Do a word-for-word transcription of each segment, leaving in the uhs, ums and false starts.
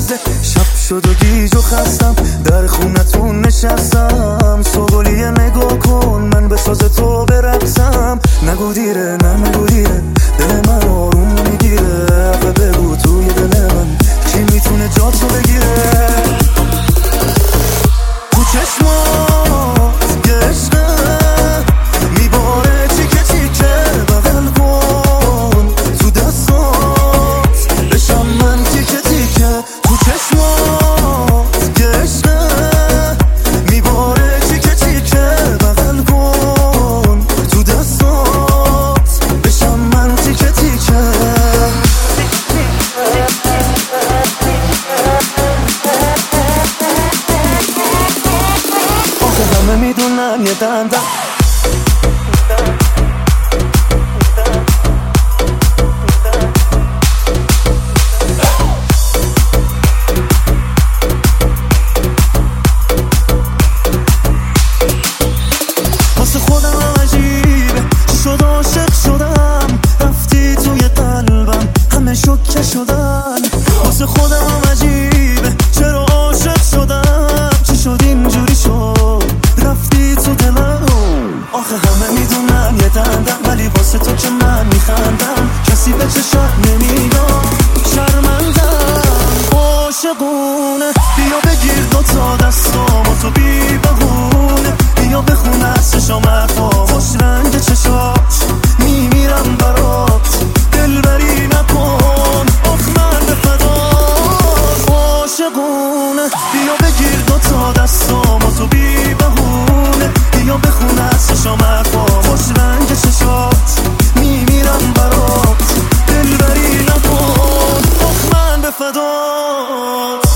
روزه شب شد و گیج و خستم در خونتون نشستم سوگلیه نگاه کن من به ساز تو برقصم نگو دیره نه نگو دیره دل من آروم میگیره آخه بگو توی دل من کی میتونه جا تو بگیره تو چشمات که عشقه میباره تیکه تیکه بغل کن تو دستات بشم من تیکه تیکه تو چشمات که عشقه میباره تیکه تیکه بغل کن تو دستات بشم من تیکه تیکه آخه همه میدونن یه دندم واسه خودم عجیبه چی شد عاشق شدم رفتی توی قلبم همه شوکه شدن واسه خودم عجیبه چرا عاشق شدم چی شد اینجوری شد رفتی تو دلم آخه همه میدونن یه دندم ولی واسه تو که من میخندم کسی به چشات نمیگم شرمندم عاشقونه بیا بگیر دوتا دستام و تو بی بهونه بیا بخون از چشام حرفا خوش رنگ چشات میمیرم برات دلبری نکن آخ من به فدات عاشقونه بیا بگیر دوتا دستام و تو بی بهونه بیا بخون از چشام حرفا خوش رنگ چشات میمیرم برات دلبری نکن آخ من به فدات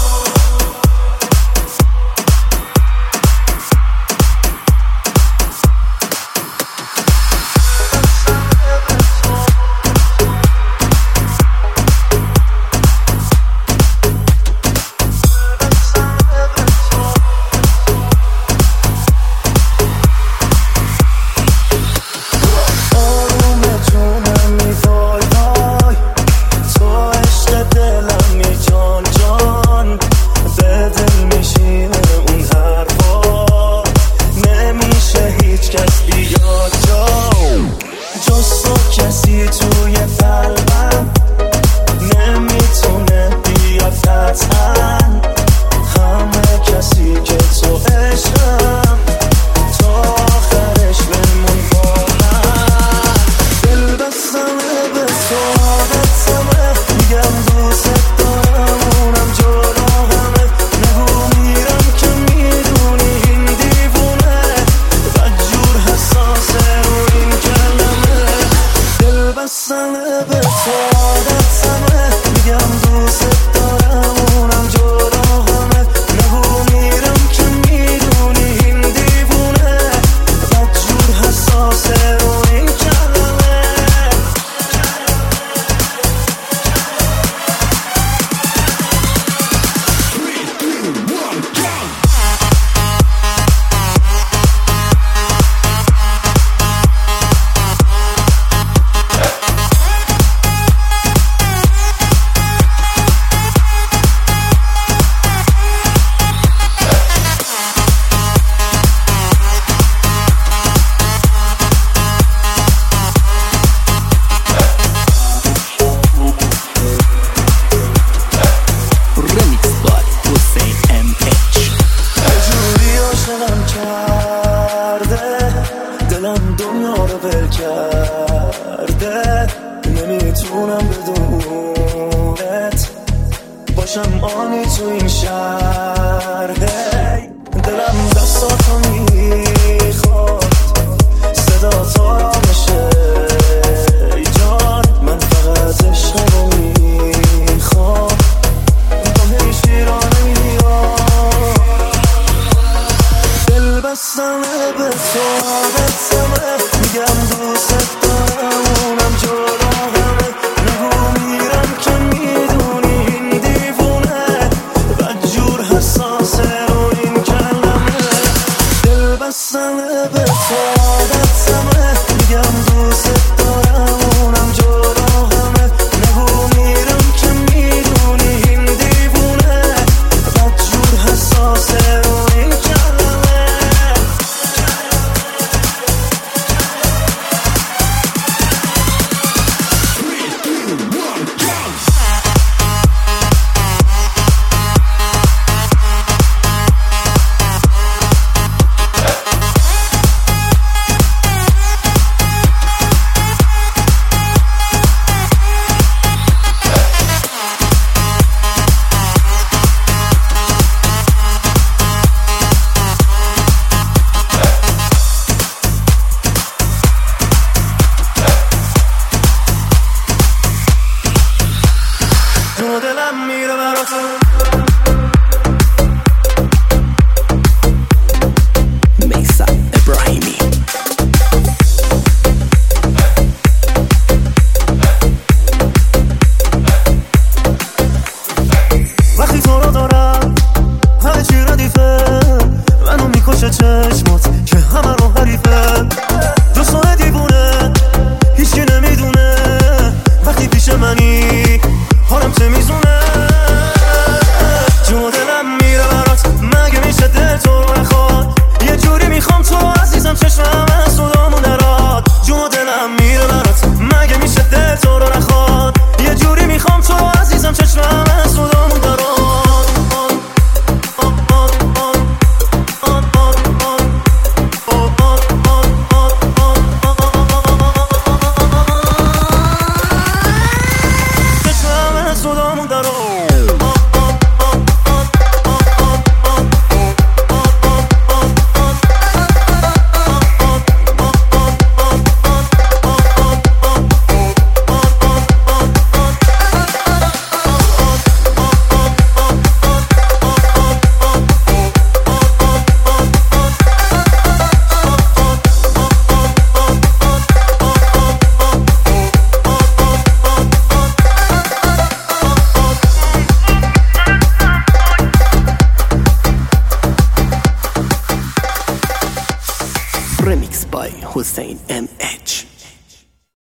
میگم دوست دارم اونم جلو همه نگو دلم میره براتون. وقتی تو رو دارم همه چی ردیفه، منو میکشه چشمات که همه رو حریفه. دوستان دیوونه هیچی نمیدونه، وقتی پیش منی حالم چه میزونه. جو دلم میره برات، مگه میشه دل تو رو نخواد؟ یه جوری میخوام تو عزیزم چشمم از صدامون درات. جو دلم میره برات، مگه میشه دل تو رو نخواد؟ یه جوری میخوام تو عزیزم چشمم از صدامون درات. Remix by Hussein M.